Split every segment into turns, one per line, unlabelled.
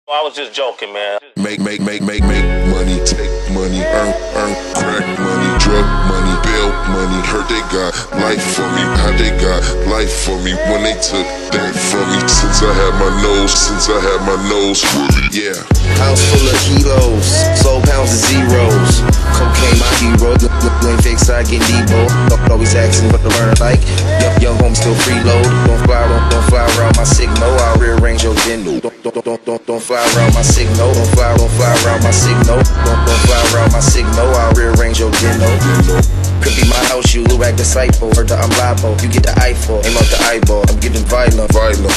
I was just joking, man.
Make money, take money, earn crack money, drug money, bail money. Heard they got life for me, how they got life for me when they took that from me. Since I had my nose, yeah.
House full of kilos, sold pounds of zeros. Cocaine my hero, ain't fix, I get Debo. Always asking what to learn like. Young home still freeload. Don't fly around my signal. I'll rearrange your gendo. Don't fly around my signal. Don't fly around my signal. Don't fly around my signal. I'll rearrange your gendo. Could be my house, you act disciple. Heard that I'm liable, you get the eyeball. Aim out the eyeball, I'm getting violent.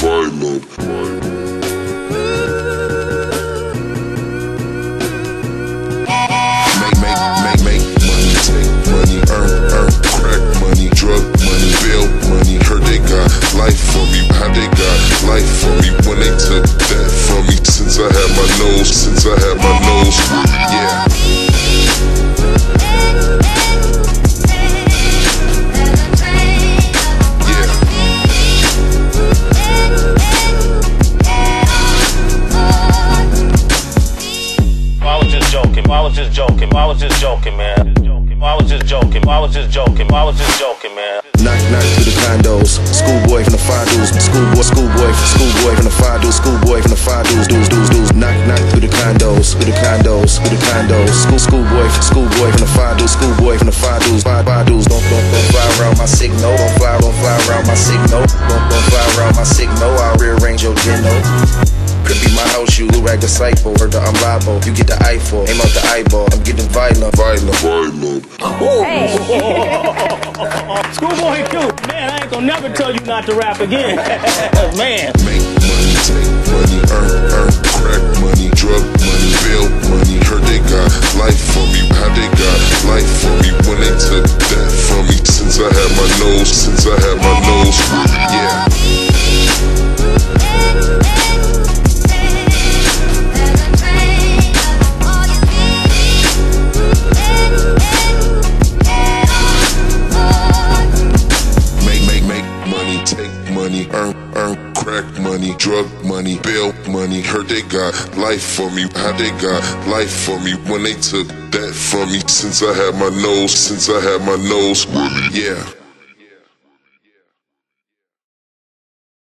Make money, take money, earn crack money, drug money, bail money. Heard they got life for me, how they got life for me when they took that from me. Since I had my nose, yeah.
I was just joking, man. I was just joking, man.
Knock to the condos. Schoolboy from the Fados. Schoolboy from the Fados. Schoolboy from the Fados. Dudes. Knock to the condos. Schoolboy from the Fados. Schoolboy from the Fados. Don't fly around my signal. Don't fly around my signal. Don't fly around my signal. I'll rearrange your geno. Could be my house, you act disciple. Heard that I'm liable, you get the eyeball. Aim out the eyeball, I'm getting violent.
Hey. Schoolboy cute. Man, I ain't gonna never tell you not to rap again. Man.
Make money, take money, earn crack money, drug money, bail money. Heard they got life for me, how they got life for me when they took that from me. Since I had my nose, yeah. Earn crack money, drug money, bail money. Heard they got life for me, how they got life for me when they took that from me. Since I had my nose, yeah.